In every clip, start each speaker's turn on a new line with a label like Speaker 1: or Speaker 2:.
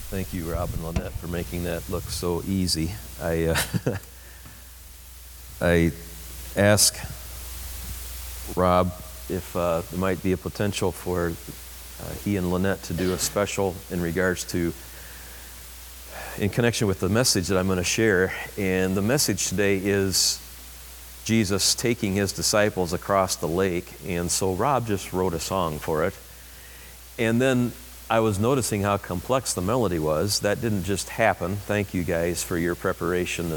Speaker 1: Thank you, Rob and Lynette, for making that look so easy. I asked Rob if there might be a potential for he and Lynette to do a special in regards to, in connection with the message that I'm going to share. And the message today is Jesus taking his disciples across the lake. And so Rob just wrote a song for it. And then I was noticing how complex the melody was. That didn't just happen. Thank you guys for your preparation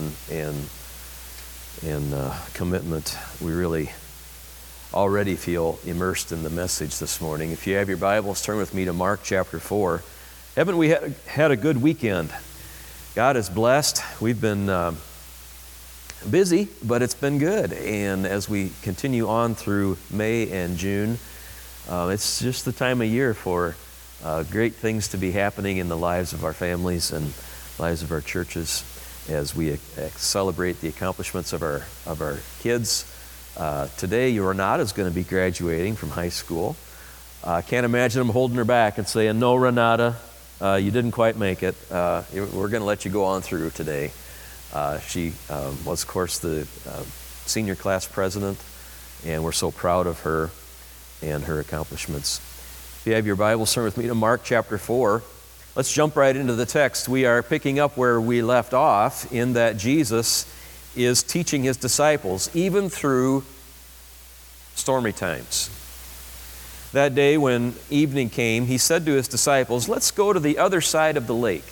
Speaker 1: and commitment. We really already feel immersed in the message this morning. If you have your Bibles, turn with me to Mark chapter 4. Haven't we had a good weekend? God is blessed. We've been busy, but it's been good. And as we continue on through May and June, it's just the time of year for great things to be happening in the lives of our families and lives of our churches as we celebrate the accomplishments of our kids. Today, Renata is going to be graduating from high school. I can't imagine them holding her back and saying, "No, Renata, you didn't quite make it. We're going to let you go on through today." She was, of course, the senior class president, and we're so proud of her and her accomplishments. If you have your Bibles, turn with me to Mark chapter 4. Let's jump right into the text. We are picking up where we left off in that Jesus is teaching his disciples, even through stormy times. That day when evening came, he said to his disciples, "Let's go to the other side of the lake."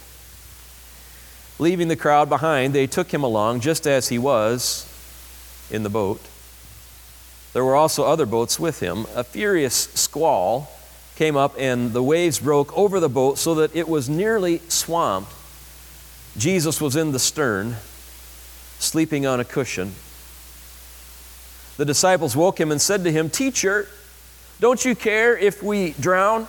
Speaker 1: Leaving the crowd behind, they took him along just as he was in the boat. There were also other boats with him. A furious squall came up and the waves broke over the boat so that it was nearly swamped. Jesus was in the stern, sleeping on a cushion. The disciples woke him and said to him, "Teacher, don't you care if we drown?"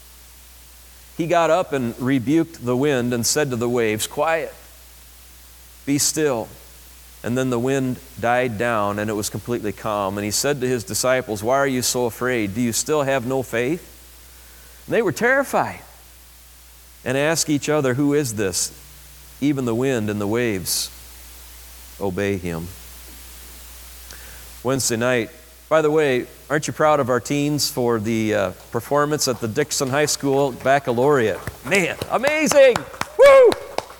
Speaker 1: He got up and rebuked the wind and said to the waves, "Quiet, be still." And then the wind died down and it was completely calm. And he said to his disciples, "Why are you so afraid? Do you still have no faith?" And they were terrified and asked each other, "Who is this? Even the wind and the waves obey him." Wednesday night, by the way, aren't you proud of our teens for the performance at the Dixon High School Baccalaureate? Man, amazing! Woo!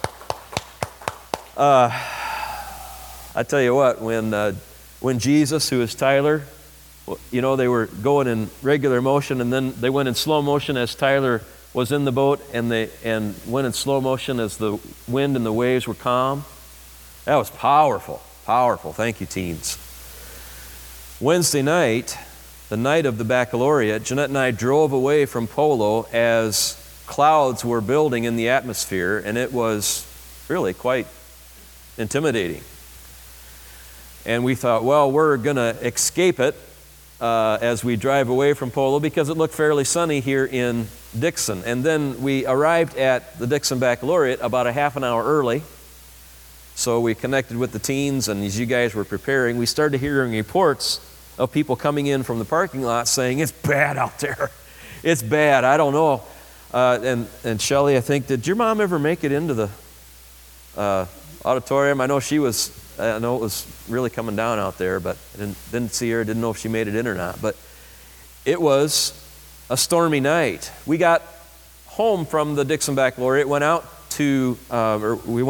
Speaker 1: I tell you what, when Jesus, who is Tyler, you know, they were going in regular motion and then they went in slow motion as Tyler was in the boat and went in slow motion as the wind and the waves were calm. That was powerful, powerful. Thank you, teens. Wednesday night, the night of the baccalaureate, Jeanette and I drove away from Polo as clouds were building in the atmosphere, and it was really quite intimidating. And we thought, well, we're going to escape it as we drive away from Polo because it looked fairly sunny here in Dixon. And then we arrived at the Dixon Baccalaureate about a half an hour early. So we connected with the teens, and as you guys were preparing, we started hearing reports of people coming in from the parking lot saying, "It's bad out there. It's bad. I don't know." And Shelley, I think, did your mom ever make it into the auditorium? I know it was really coming down out there, but I didn't see her. Didn't know if she made it in or not. But it was a stormy night. We got home from the Dixon Baccalaureate, went out to, we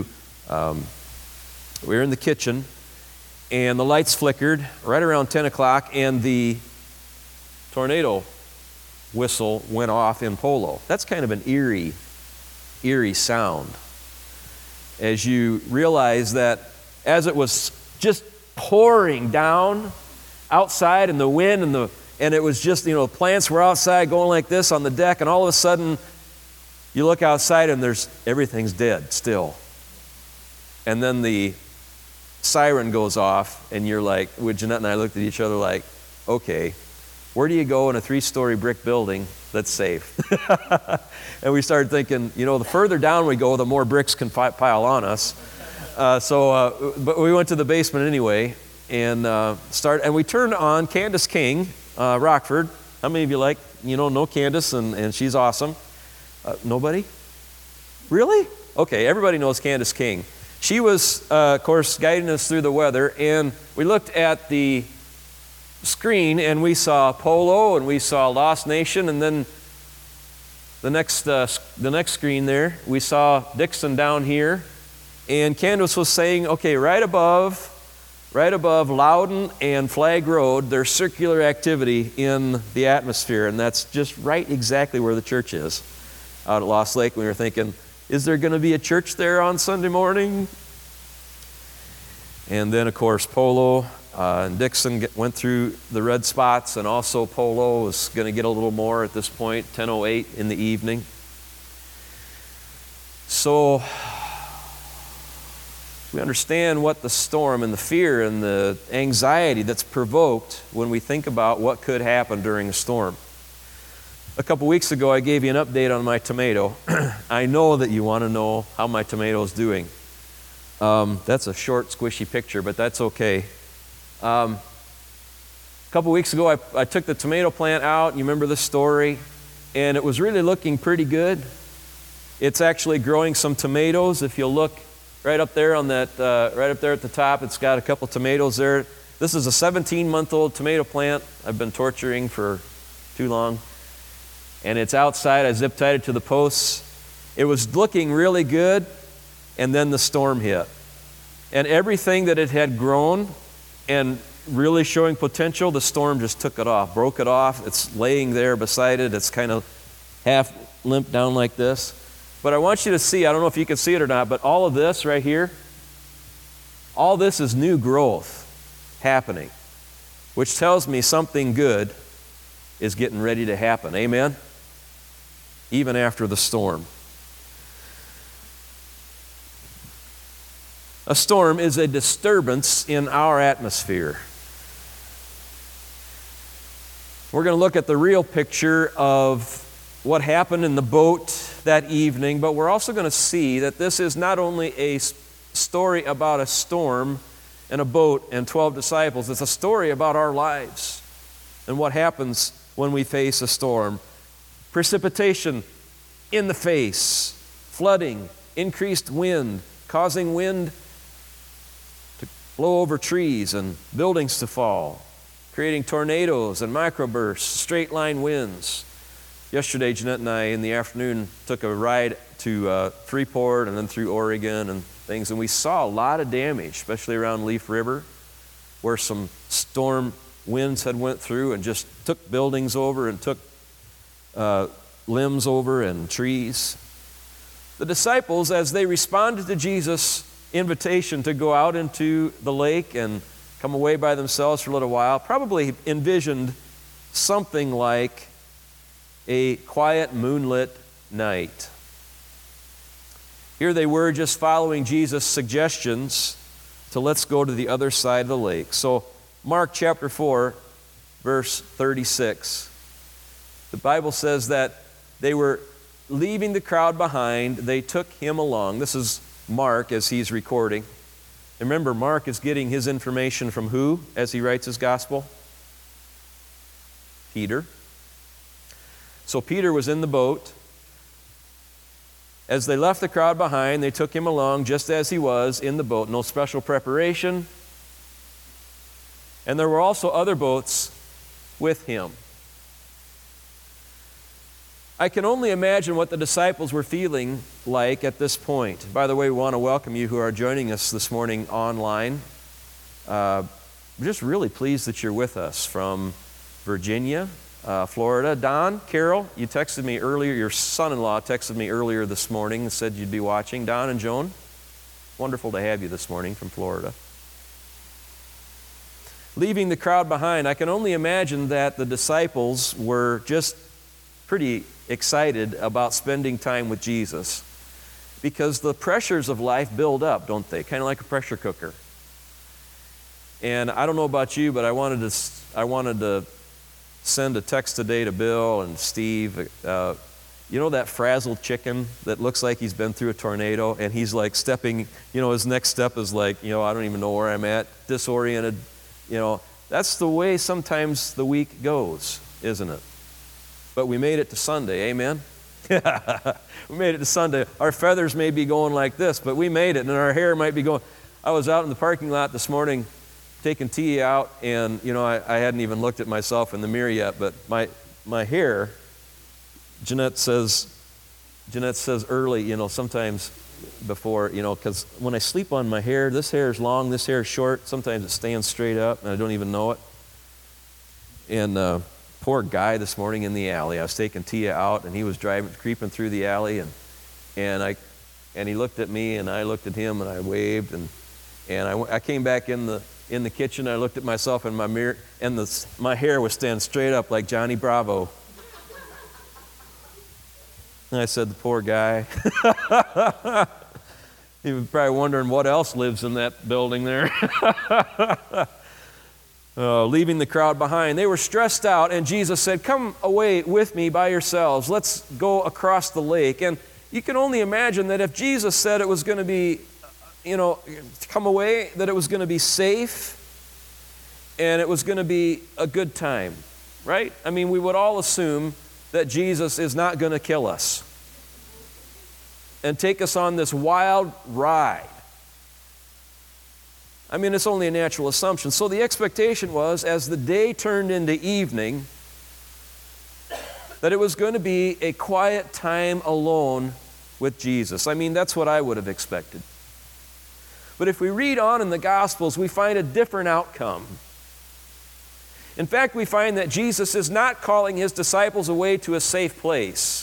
Speaker 1: were in the kitchen, and the lights flickered right around 10 o'clock, and the tornado whistle went off in Polo. That's kind of an eerie sound. As you realize that as it was just pouring down outside and the wind and it was just, plants were outside going like this on the deck, and all of a sudden you look outside and everything's dead still. And then the siren goes off and you're like, Jeanette and I looked at each other like, okay, where do you go in a 3-story brick building that's safe? And we started thinking, the further down we go, the more bricks can pile on us. But we went to the basement anyway and we turned on Candace King, Rockford. How many of you know Candace, and she's awesome? Nobody? Really? Okay, everybody knows Candace King. She was, of course, guiding us through the weather, and we looked at the screen, and we saw Polo, and we saw Lost Nation, and then the next screen there, we saw Dixon down here, and Candace was saying, okay, right above Loudon and Flag Road, there's circular activity in the atmosphere, and that's just right exactly where the church is, out at Lost Lake. We were thinking, is there going to be a church there on Sunday morning? And then, of course, Polo and Dixon went through the red spots, and also Polo was going to get a little more at this point, 10:08 in the evening. So we understand what the storm and the fear and the anxiety that's provoked when we think about what could happen during a storm. A couple weeks ago, I gave you an update on my tomato. I know that you want to know how my tomato is doing. That's a short, squishy picture, but that's okay. A couple weeks ago, I took the tomato plant out. You remember the story? And it was really looking pretty good. It's actually growing some tomatoes. If you'll look right up there on that, right up there at the top, it's got a couple tomatoes there. This is a 17-month-old tomato plant I've been torturing for too long. And it's outside. I zip-tied it to the posts. It was looking really good, and then the storm hit. And everything that it had grown and really showing potential, the storm just took it off, broke it off. It's laying there beside it. It's kind of half limp down like this. But I want you to see, I don't know if you can see it or not, but all of this right here, all this is new growth happening, which tells me something good is getting ready to happen. Amen? Even after the storm. A storm is a disturbance in our atmosphere. We're going to look at the real picture of what happened in the boat that evening, but we're also going to see that this is not only a story about a storm and a boat and 12 disciples, it's a story about our lives and what happens when we face a storm. Precipitation in the face, flooding, increased wind, causing wind to blow over trees and buildings to fall, creating tornadoes and microbursts, straight line winds. Yesterday, Jeanette and I, in the afternoon, took a ride to Freeport and then through Oregon and things, and we saw a lot of damage, especially around Leaf River, where some storm winds had went through and just took buildings over and took limbs over and trees. The disciples, as they responded to Jesus' invitation to go out into the lake and come away by themselves for a little while, probably envisioned something like a quiet moonlit night. Here they were just following Jesus' suggestions to let's go to the other side of the lake. So Mark chapter 4, verse 36. The Bible says that they were leaving the crowd behind. They took him along. This is Mark as he's recording. And remember, Mark is getting his information from who as he writes his gospel? Peter. So Peter was in the boat. As they left the crowd behind, they took him along just as he was in the boat. No special preparation. And there were also other boats with him. I can only imagine what the disciples were feeling like at this point. By the way, we want to welcome you who are joining us this morning online. We're just really pleased that you're with us from Virginia, Florida. Don, Carol, you texted me earlier, your son-in-law texted me earlier this morning and said you'd be watching. Don and Joan, wonderful to have you this morning from Florida. Leaving the crowd behind, I can only imagine that the disciples were just pretty excited about spending time with Jesus, because the pressures of life build up, don't they? Kind of like a pressure cooker. And I don't know about you, but I wanted to send a text today to Bill and Steve. You know that frazzled chicken that looks like he's been through a tornado and he's like stepping, his next step is like, I don't even know where I'm at, disoriented. That's the way sometimes the week goes, isn't it? But we made it to Sunday, amen? We made it to Sunday. Our feathers may be going like this, but we made it, and our hair might be going. I was out in the parking lot this morning taking Tia out, and I hadn't even looked at myself in the mirror yet, but my hair, Jeanette says early, sometimes before, because when I sleep on my hair, this hair is long, this hair is short, sometimes it stands straight up, and I don't even know it. And poor guy this morning in the alley, I was taking Tia out, and he was creeping through the alley, and he looked at me, and I looked at him, and I waved, and I came back in the kitchen, I looked at myself in my mirror, and my hair was standing straight up like Johnny Bravo. And I said, the poor guy. He was probably wondering what else lives in that building there. Leaving the crowd behind. They were stressed out, and Jesus said, come away with me by yourselves. Let's go across the lake. And you can only imagine that if Jesus said it was going to be, come away, that it was going to be safe, and it was going to be a good time, right? I mean, we would all assume that Jesus is not going to kill us and take us on this wild ride. I mean, it's only a natural assumption. So the expectation was, as the day turned into evening, that it was going to be a quiet time alone with Jesus. I mean, that's what I would have expected. But if we read on in the Gospels, we find a different outcome. In fact, we find that Jesus is not calling his disciples away to a safe place.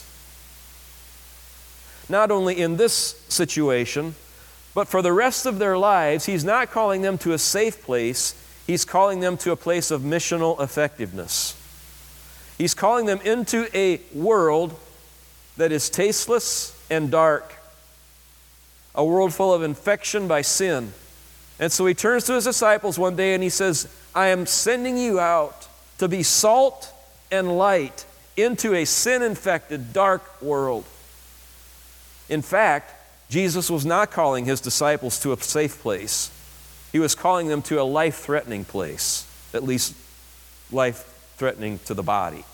Speaker 1: Not only in this situation, but for the rest of their lives, he's not calling them to a safe place. He's calling them to a place of missional effectiveness. He's calling them into a world that is tasteless and dark, a world full of infection by sin. And so he turns to his disciples one day and he says, I am sending you out to be salt and light into a sin-infected, dark world. In fact, Jesus was not calling his disciples to a safe place. He was calling them to a life-threatening place, at least life-threatening to the body.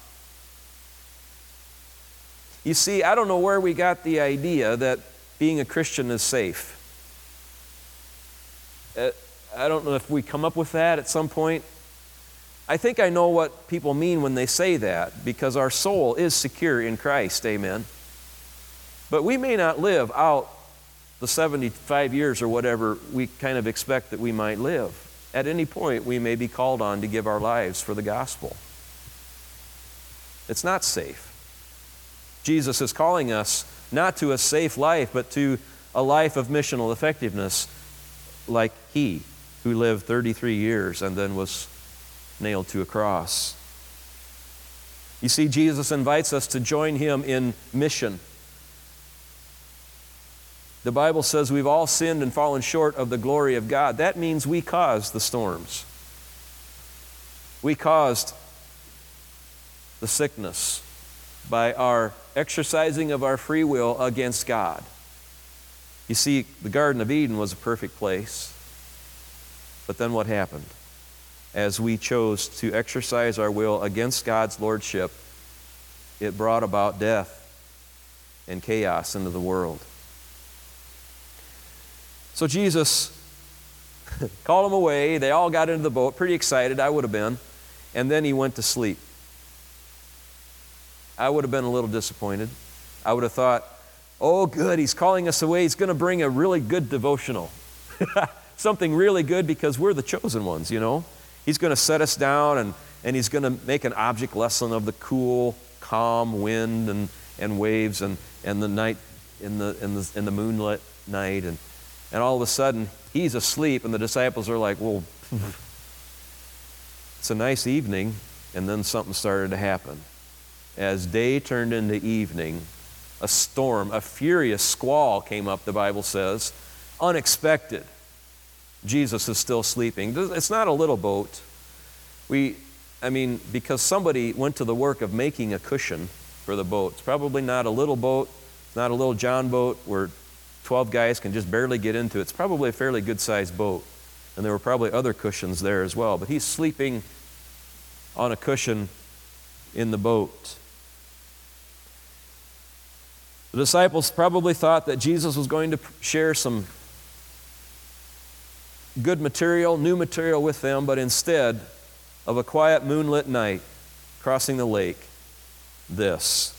Speaker 1: You see, I don't know where we got the idea that being a Christian is safe. I don't know if we come up with that at some point. I think I know what people mean when they say that, because our soul is secure in Christ, amen. But we may not live out the 75 years or whatever we kind of expect that we might live. At any point, we may be called on to give our lives for the gospel. It's not safe. Jesus is calling us not to a safe life, but to a life of missional effectiveness, like he who lived 33 years and then was nailed to a cross. You see, Jesus invites us to join him in mission. The Bible says we've all sinned and fallen short of the glory of God. That means we caused the storms. We caused the sickness by our exercising of our free will against God. You see, the Garden of Eden was a perfect place. But then what happened? As we chose to exercise our will against God's lordship, it brought about death and chaos into the world. So Jesus called them away. They all got into the boat, pretty excited, I would have been. And then he went to sleep. I would have been a little disappointed. I would have thought, oh good, he's calling us away. He's going to bring a really good devotional. Something really good, because we're the chosen ones, you know. He's going to set us down and he's going to make an object lesson of the cool, calm wind and waves and the night in the moonlit night. And all of a sudden, he's asleep, and the disciples are like, well, it's a nice evening, and then something started to happen. As day turned into evening, a storm, a furious squall came up, the Bible says, unexpected. Jesus is still sleeping. It's not a little boat. Because somebody went to the work of making a cushion for the boat. It's probably not a little boat. It's not a little John boat where 12 guys can just barely get into it. It's probably a fairly good-sized boat. And there were probably other cushions there as well. But he's sleeping on a cushion in the boat. The disciples probably thought that Jesus was going to share some good material, new material with them, but instead of a quiet moonlit night crossing the lake, this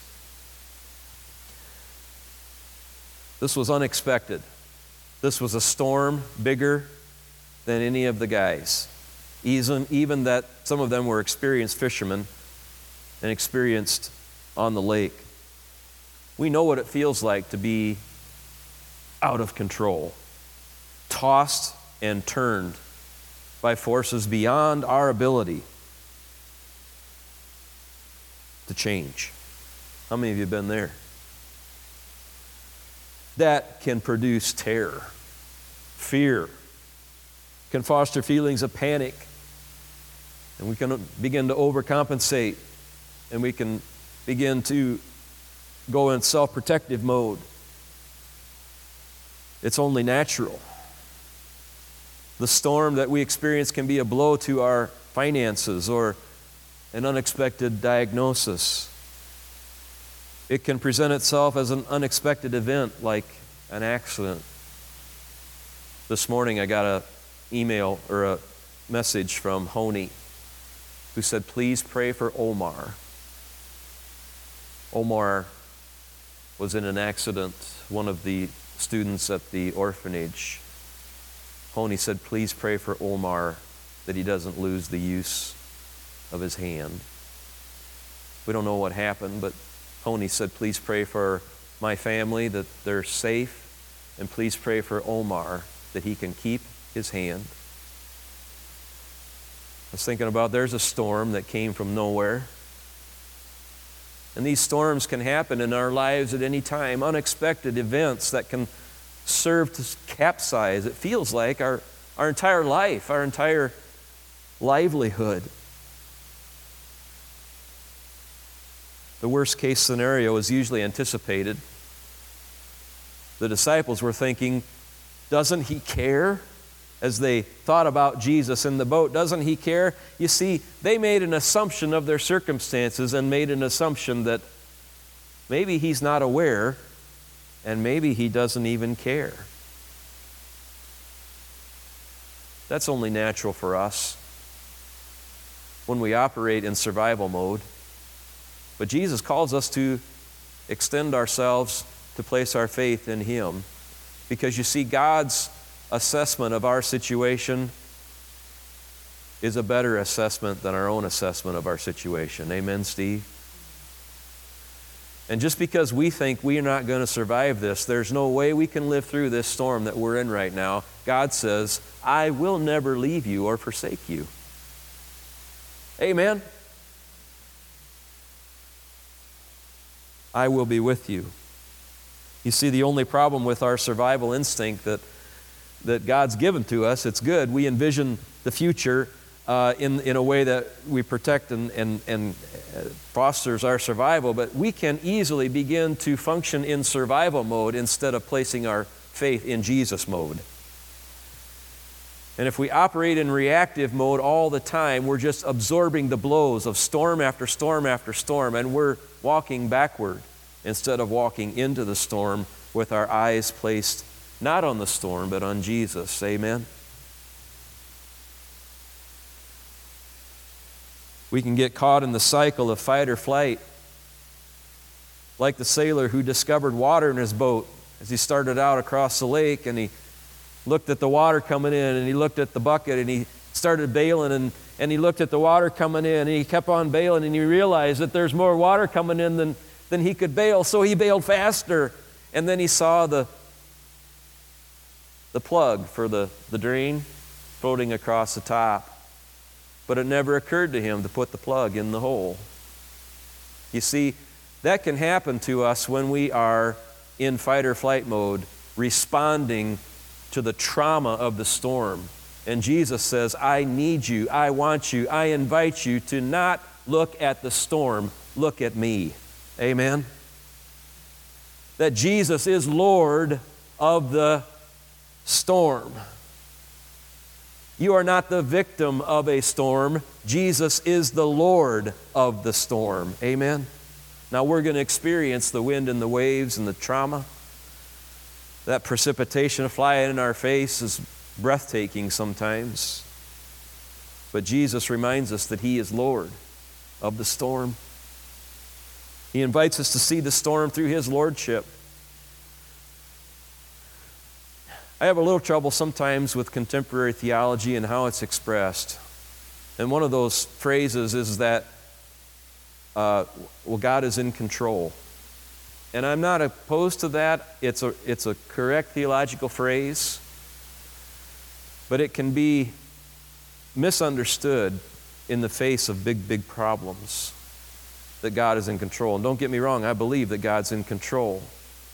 Speaker 1: was unexpected. This was a storm bigger than any of the guys. Even that some of them were experienced fishermen and experienced on the lake. We know what it feels like to be out of control, tossed and turned by forces beyond our ability to change. How many of you have been there? That can produce terror, fear, can foster feelings of panic, and we can begin to overcompensate, and we can begin to go in self-protective mode. It's only natural. The storm that we experience can be a blow to our finances or an unexpected diagnosis. It can present itself as an unexpected event like an accident. This morning I got an email or a message from Honey who said, please pray for Omar. Omar was in an accident, one of the students at the orphanage. Honey said, please pray for Omar that he doesn't lose the use of his hand. We don't know what happened, but Honey said, please pray for my family that they're safe, and please pray for Omar that he can keep his hand. I was thinking about there's a storm that came from nowhere. And these storms can happen in our lives at any time, unexpected events that can serve to capsize, it feels like, our entire life, our entire livelihood. The worst case scenario is usually anticipated. The disciples were thinking, doesn't he care? As they thought about Jesus in the boat, doesn't he care? You see, they made an assumption of their circumstances and made an assumption that maybe he's not aware and maybe he doesn't even care. That's only natural for us when we operate in survival mode. But Jesus calls us to extend ourselves, to place our faith in Him. Because you see, God's assessment of our situation is a better assessment than our own assessment of our situation. Amen, Steve? And just because we think we are not going to survive this, there's no way we can live through this storm that we're in right now. God says, I will never leave you or forsake you. Amen? I will be with you. You see, the only problem with our survival instinct that God's given to us, it's good. We envision the future in a way that we protect and fosters our survival, but we can easily begin to function in survival mode instead of placing our faith in Jesus mode. And if we operate in reactive mode all the time, we're just absorbing the blows of storm after storm after storm, and we're walking backward instead of walking into the storm with our eyes placed not on the storm, but on Jesus. Amen? We can get caught in the cycle of fight or flight, like the sailor who discovered water in his boat as he started out across the lake, and he looked at the water coming in, and he looked at the bucket, and he started bailing, and he looked at the water coming in, and he kept on bailing, and he realized that there's more water coming in than he could bail, so he bailed faster, and then he saw the plug for the drain floating across the top. But it never occurred to him to put the plug in the hole. You see, that can happen to us when we are in fight or flight mode, responding to the trauma of the storm. And Jesus says, I need you, I want you, I invite you to not look at the storm, look at me. Amen? That Jesus is Lord of the storm. You are not the victim of a storm. Jesus is the Lord of the storm. Amen? Now we're going to experience the wind and the waves and the trauma. That precipitation flying in our face is breathtaking sometimes. But Jesus reminds us that He is Lord of the storm. He invites us to see the storm through His lordship. I have a little trouble sometimes with contemporary theology and how it's expressed. And one of those phrases is that, God is in control. And I'm not opposed to that. It's a correct theological phrase. But it can be misunderstood in the face of big, big problems, that God is in control. And don't get me wrong, I believe that God's in control.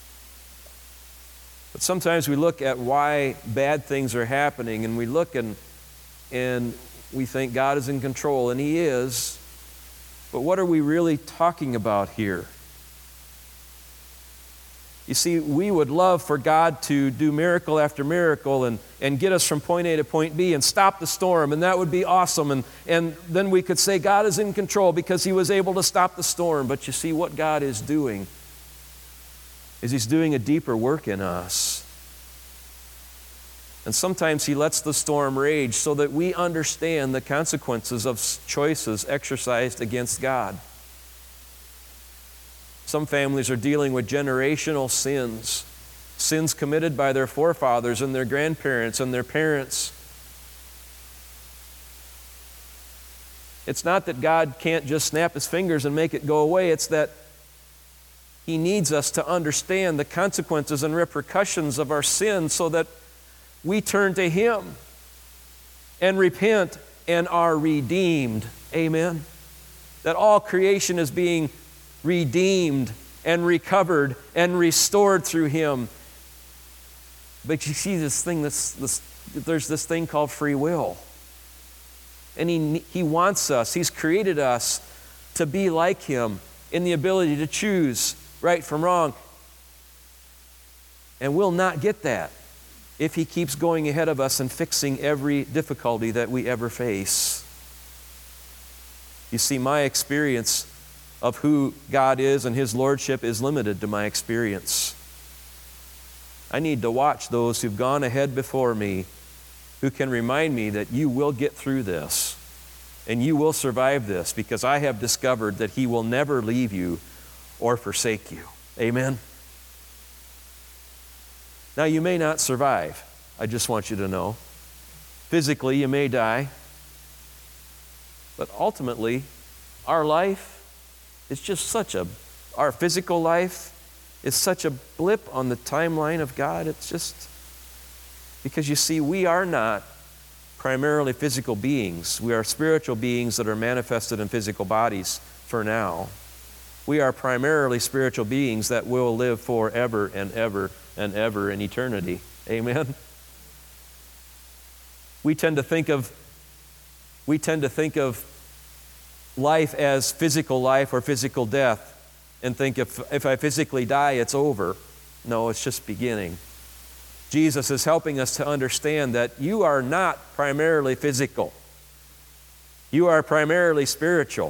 Speaker 1: But sometimes we look at why bad things are happening, and we look and we think God is in control, and He is. But what are we really talking about here? You see, we would love for God to do miracle after miracle and get us from point A to point B and stop the storm, and that would be awesome. And then we could say God is in control because He was able to stop the storm. But you see, what God is doing is He's doing a deeper work in us. And sometimes He lets the storm rage so that we understand the consequences of choices exercised against God. Some families are dealing with generational sins committed by their forefathers and their grandparents and their parents. It's not that God can't just snap His fingers and make it go away. It's that He needs us to understand the consequences and repercussions of our sin so that we turn to Him and repent and are redeemed. Amen? That all creation is being redeemed and recovered and restored through Him. But you see this thing, there's this thing called free will. And He wants us, He's created us to be like Him in the ability to choose right from wrong. And we'll not get that if He keeps going ahead of us and fixing every difficulty that we ever face. You see, my experience of who God is and His lordship is limited to my experience. I need to watch those who've gone ahead before me who can remind me that you will get through this and you will survive this, because I have discovered that He will never leave you or forsake you. Amen? Now, you may not survive. I just want you to know. Physically, you may die. But ultimately, our life is just our physical life is such a blip on the timeline of God. It's just, because you see, we are not primarily physical beings. We are spiritual beings that are manifested in physical bodies for now. We are primarily spiritual beings that will live forever and ever and ever in eternity. Amen? We tend to think of life as physical life or physical death and think if I physically die, it's over. No, it's just beginning. Jesus is helping us to understand that you are not primarily physical. You are primarily spiritual.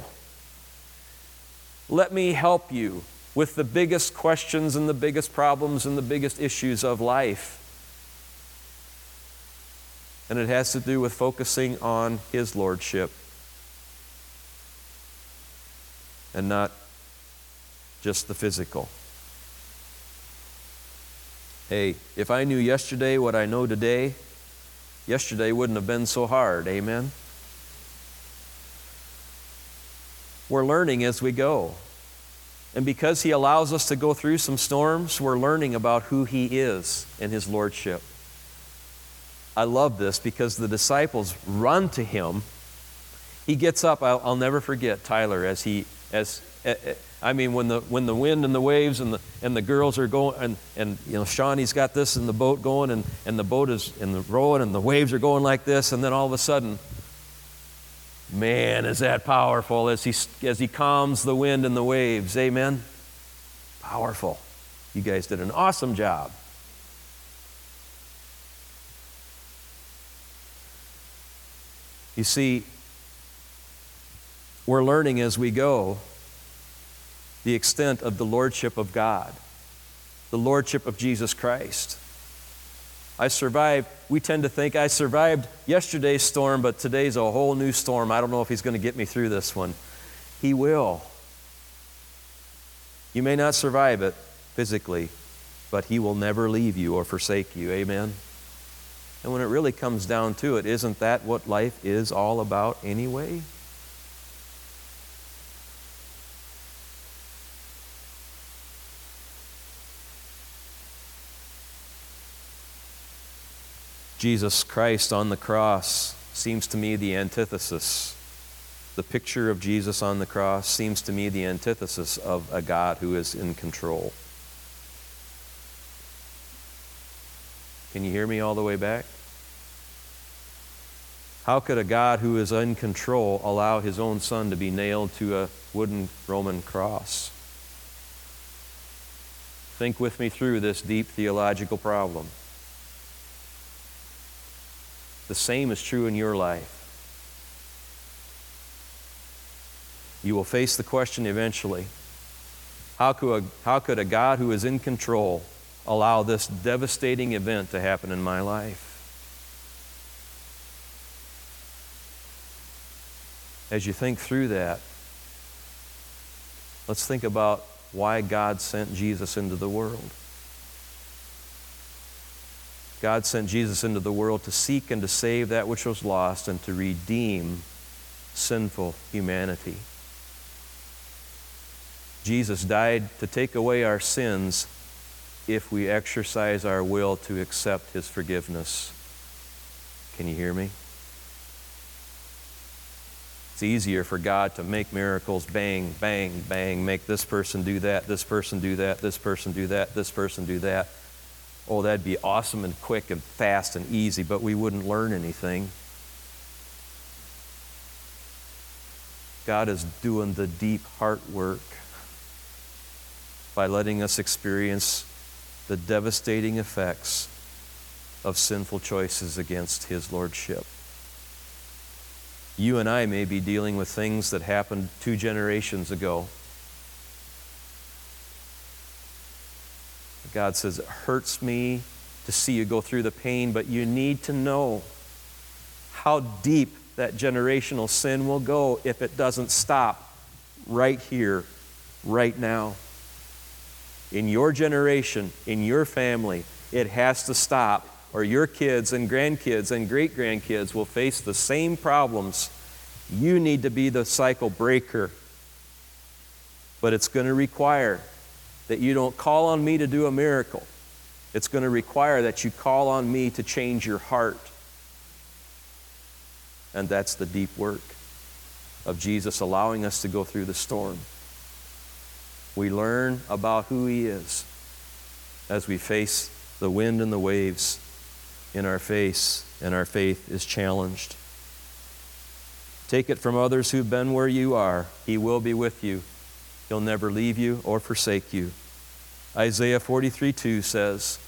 Speaker 1: Let me help you with the biggest questions and the biggest problems and the biggest issues of life. And it has to do with focusing on His lordship and not just the physical. Hey, if I knew yesterday what I know today, yesterday wouldn't have been so hard. Amen? We're learning as we go. And because He allows us to go through some storms, we're learning about who He is and His lordship. I love this because the disciples run to Him. He gets up. I'll never forget Tyler when the wind and the waves and the girls are going and Shawnee's got this in the boat going and the boat is in the rowing and the waves are going like this, and then all of a sudden, man, is that powerful as he calms the wind and the waves. Amen? Powerful. You guys did an awesome job. You see, we're learning as we go the extent of the lordship of God, the lordship of Jesus Christ. We tend to think I survived yesterday's storm, but today's a whole new storm. I don't know if He's going to get me through this one. He will. You may not survive it physically, but He will never leave you or forsake you. Amen? And when it really comes down to it, isn't that what life is all about anyway? Jesus Christ on the cross seems to me the antithesis. The picture of Jesus on the cross seems to me the antithesis of a God who is in control. Can you hear me all the way back? How could a God who is in control allow His own Son to be nailed to a wooden Roman cross? Think with me through this deep theological problem. The same is true in your life. You will face the question eventually, how could a God who is in control allow this devastating event to happen in my life? As you think through that, let's think about why God sent Jesus into the world. God sent Jesus into the world to seek and to save that which was lost and to redeem sinful humanity. Jesus died to take away our sins if we exercise our will to accept His forgiveness. Can you hear me? It's easier for God to make miracles, bang, bang, bang, make this person do that, this person do that, this person do that, this person do that. Oh, that'd be awesome and quick and fast and easy, but we wouldn't learn anything. God is doing the deep heart work by letting us experience the devastating effects of sinful choices against His lordship. You and I may be dealing with things that happened 2 generations ago. God says, it hurts me to see you go through the pain, but you need to know how deep that generational sin will go if it doesn't stop right here, right now. In your generation, in your family, it has to stop, or your kids and grandkids and great-grandkids will face the same problems. You need to be the cycle breaker. But it's going to require that you don't call on me to do a miracle. It's going to require that you call on me to change your heart. And that's the deep work of Jesus allowing us to go through the storm. We learn about who He is as we face the wind and the waves in our face, and our faith is challenged. Take it from others who've been where you are. He will be with you. He'll never leave you or forsake you. Isaiah 43:2 says,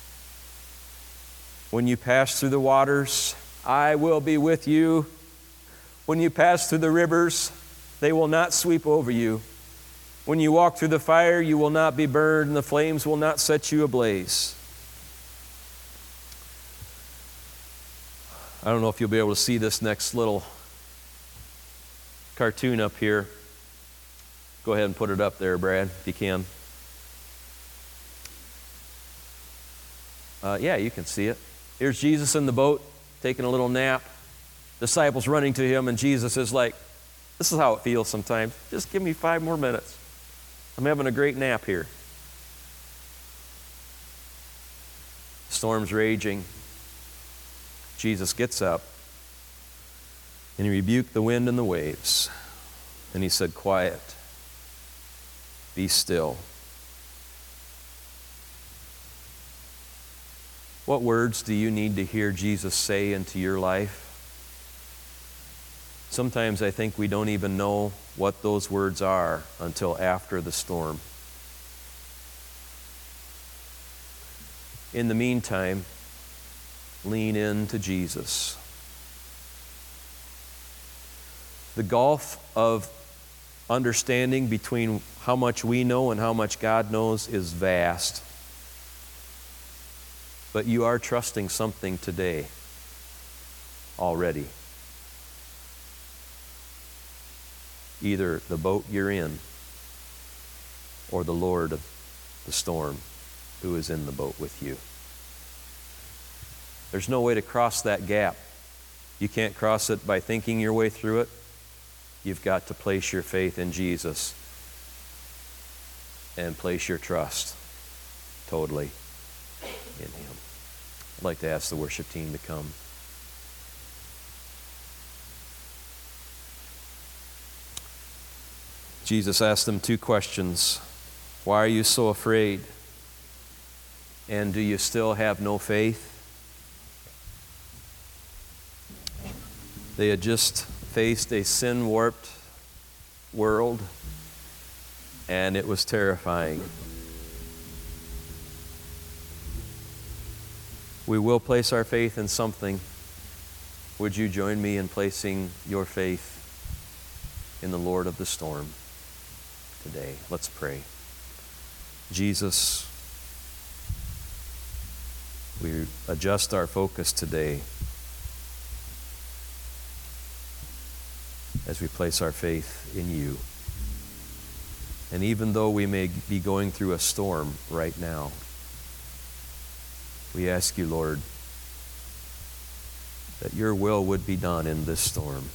Speaker 1: when you pass through the waters, I will be with you. When you pass through the rivers, they will not sweep over you. When you walk through the fire, you will not be burned, and the flames will not set you ablaze. I don't know if you'll be able to see this next little cartoon up here. Go ahead and put it up there, Brad, if you can. Yeah, you can see it. Here's Jesus in the boat, taking a little nap. Disciples running to Him, and Jesus is like, this is how it feels sometimes. Just give me 5 more minutes. I'm having a great nap here. Storm's raging. Jesus gets up, and He rebuked the wind and the waves. And He said, quiet. Be still. What words do you need to hear Jesus say into your life? Sometimes I think we don't even know what those words are until after the storm. In the meantime, lean into Jesus. The gulf of understanding between how much we know and how much God knows is vast. But you are trusting something today already. Either the boat you're in or the Lord of the storm who is in the boat with you. There's no way to cross that gap. You can't cross it by thinking your way through it. You've got to place your faith in Jesus and place your trust totally in Him. I'd like to ask the worship team to come. Jesus asked them two questions. Why are you so afraid? And do you still have no faith? They had just faced a sin-warped world, and it was terrifying. We will place our faith in something. Would you join me in placing your faith in the Lord of the storm today? Let's pray. Jesus, we adjust our focus today as we place our faith in you. And even though we may be going through a storm right now, we ask you, Lord, that your will would be done in this storm.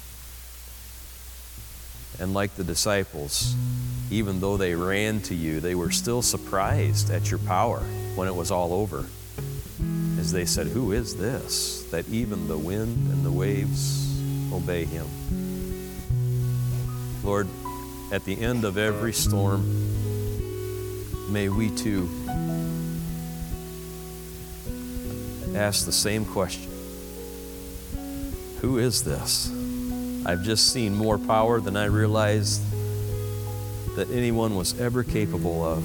Speaker 1: And like the disciples, even though they ran to you, they were still surprised at your power when it was all over. As they said, who is this, that even the wind and the waves obey him? Lord, at the end of every storm, may we too ask the same question. Who is this? I've just seen more power than I realized that anyone was ever capable of.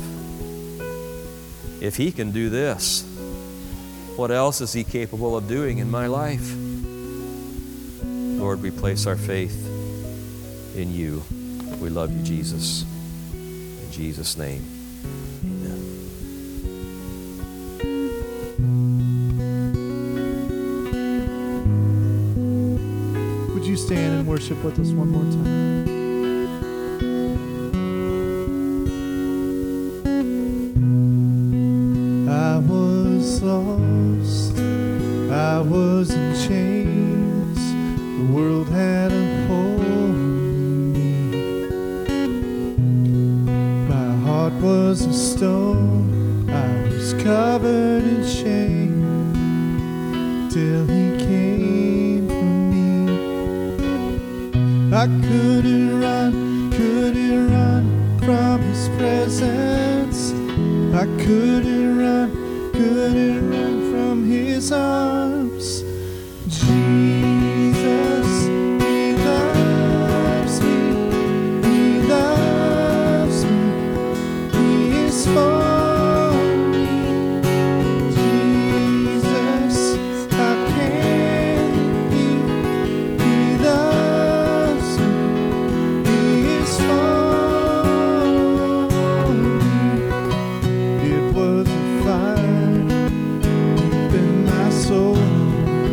Speaker 1: If he can do this, what else is he capable of doing in my life? Lord, we place our faith in you. We love you, Jesus. In Jesus' name, amen.
Speaker 2: Would you stand and worship with us one more time? I was lost, I was in chains, the world had a hold on me. My heart was a stone, I was covered in shame, till he came for me. I couldn't run from his presence. I couldn't run from his arms. Jesus, he loves me, he is for me. Jesus, how can he loves me, he is for me. It was a fire deep in my soul.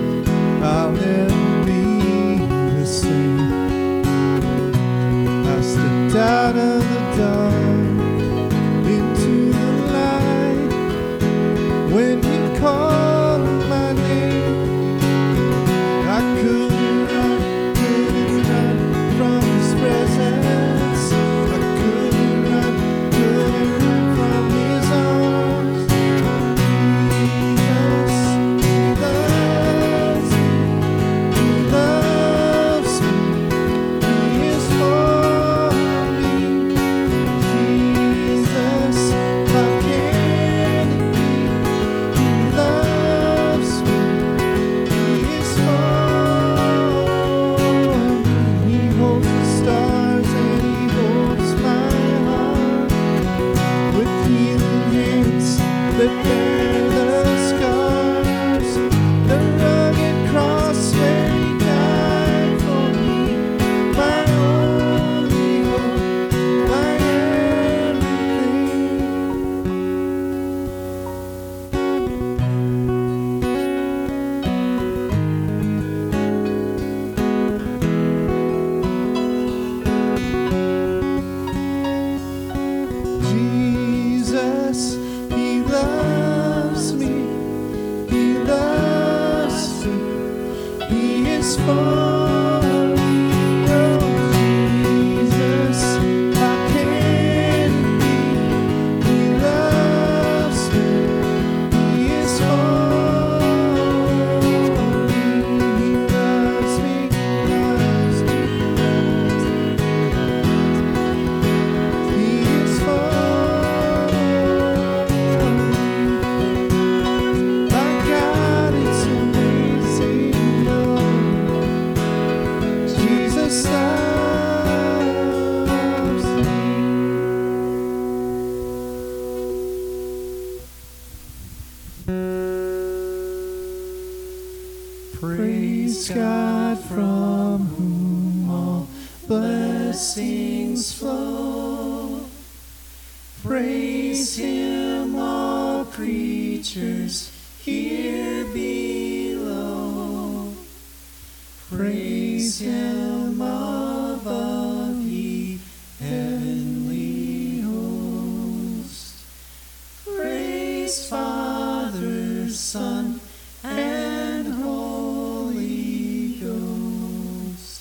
Speaker 2: Praise God from whom all blessings flow. Praise Him, all creatures here below. Praise Him above, ye heavenly host. Praise Father, Son, and Holy Ghost.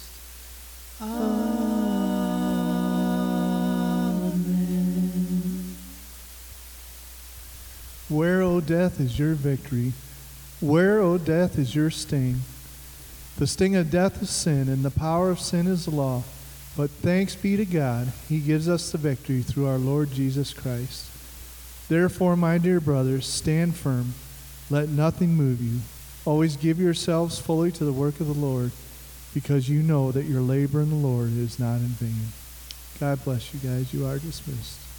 Speaker 2: Amen. Where, O death, is your victory? Where, O death, is your sting? The sting of death is sin, and the power of sin is the law. But thanks be to God, He gives us the victory through our Lord Jesus Christ. Therefore, my dear brothers, stand firm. Let nothing move you. Always give yourselves fully to the work of the Lord, because you know that your labor in the Lord is not in vain. God bless you guys. You are dismissed.